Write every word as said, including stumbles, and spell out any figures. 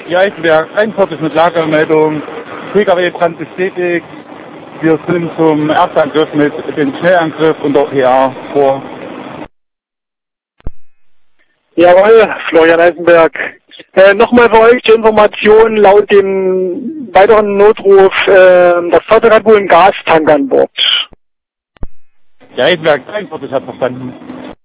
Ja, Eisenberg einundvierzig mit Lagermeldung. P K W-Brand bestätigt. Wir sind zum Erstangriff mit dem Schnellangriff und der P A vor. Jawohl, Florian Eisenberg. Äh, Nochmal für euch zur Information, laut dem weiteren Notruf, äh, das Fahrzeug hat wohl einen Gastank an Bord. Ja, Eisenberg einundvierzig hat verstanden.